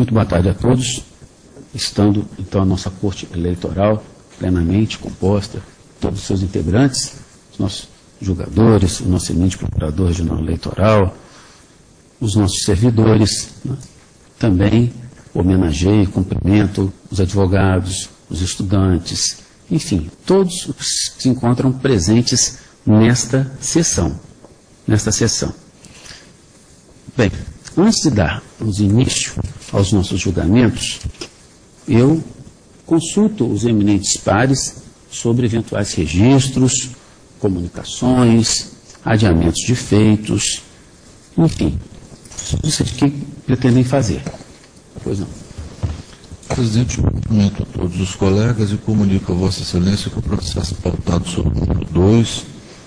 Muito boa tarde a todos. Estando, então, a nossa Corte Eleitoral plenamente composta, todos os seus integrantes, os nossos julgadores, o nosso eminente Procurador Regional Eleitoral, os nossos servidores, né? Também homenageio e cumprimento os advogados, os estudantes, enfim, todos os que se encontram presentes nesta sessão. Bem, antes de darmos início aos nossos julgamentos, eu consulto os eminentes pares sobre eventuais registros, comunicações, adiamentos de feitos, enfim, isso que pretendem fazer. Pois não. Presidente, eu cumprimento a todos os colegas e comunico a Vossa Excelência que o processo pautado sobre o número 2,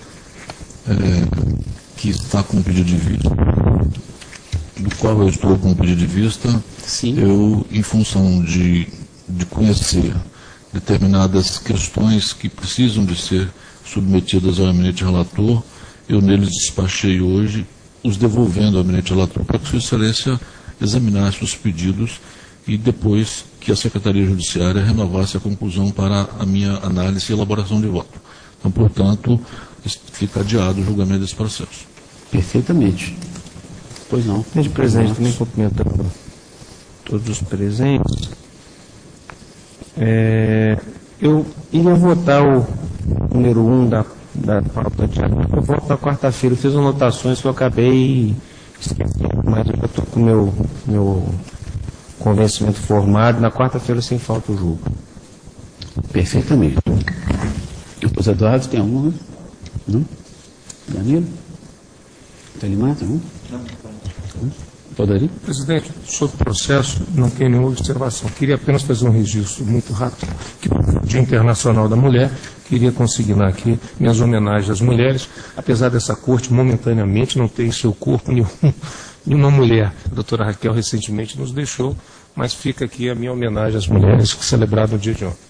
que está com pedido de vista, do qual eu estou com pedido de vista. Sim. Eu, em função de conhecer determinadas questões que precisam de ser submetidas ao eminente relator, eu neles despachei hoje, os devolvendo ao eminente relator para que Sua Excelência examinasse os pedidos e depois que a Secretaria Judiciária renovasse a conclusão para a minha análise e elaboração de voto. Então, portanto, fica adiado o julgamento desse processo. Perfeitamente. Pois não. Senhor presidente, também cumprimentando todos os presentes. Eu iria votar o número 1 da pauta de agora. Eu voto na quarta-feira. Eu fiz anotações que eu acabei esquecendo, mas eu já estou com o meu convencimento formado. Na quarta-feira, sem falta, o julgo. Perfeitamente. Os Eduardo, tem algum? Não? Danilo? Telimar, tem algum? Não. Poderia? Presidente, sobre o processo, não tem nenhuma observação. Queria apenas fazer um registro muito rápido, que no Dia Internacional da Mulher, queria consignar aqui minhas homenagens às mulheres, apesar dessa corte momentaneamente não ter em seu corpo nenhuma mulher. A doutora Raquel recentemente nos deixou, mas fica aqui a minha homenagem às mulheres que celebraram o dia de ontem.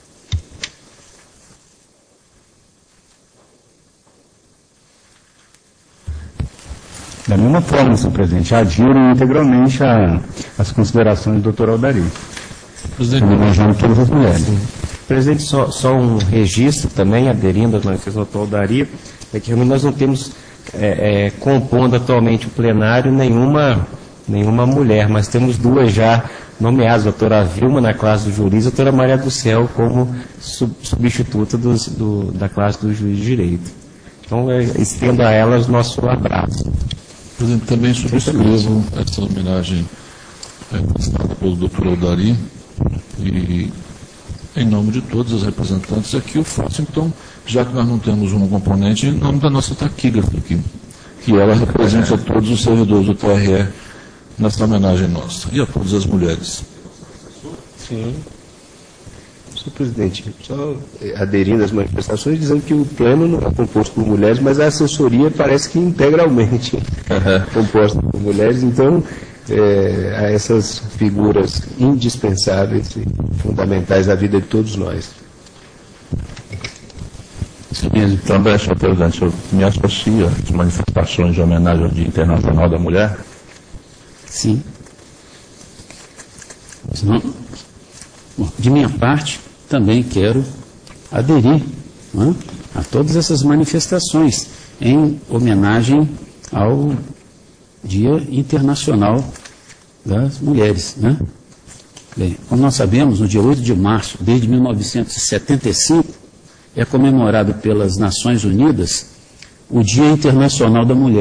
Da mesma forma, senhor presidente, adiro integralmente as considerações do Dr. Aldari. Homenageando todas as mulheres. Sim. Presidente, só um registro também, aderindo às manifestações do Dr. Aldari, é que realmente nós não temos compondo atualmente o plenário nenhuma mulher, mas temos duas já nomeadas, a doutora Vilma na classe do juiz, a doutora Maria do Céu como substituta da classe do juiz de direito. Então, estendo a elas nosso abraço. Presidente, também subscrevo essa homenagem prestada pelo Dr. Aldari e, em nome de todos os representantes aqui, eu faço, então, já que nós não temos uma componente, em nome da nossa taquígrafa aqui, que ela representa a todos os servidores do TRE nessa homenagem nossa, e a todas as mulheres. Sim. Senhor presidente, só aderindo às manifestações, dizendo que o pleno não é composto por mulheres, mas a assessoria parece que integralmente composta por mulheres, então há essas figuras indispensáveis e fundamentais da vida de todos nós. Também, senhor presidente, eu me associo às manifestações de homenagem ao Dia Internacional da Mulher. Sim. Bom, de minha parte, também quero aderir, né, a todas essas manifestações em homenagem ao Dia Internacional das Mulheres. Né? Bem, como nós sabemos, no dia 8 de março, desde 1975, é comemorado pelas Nações Unidas o Dia Internacional da Mulher.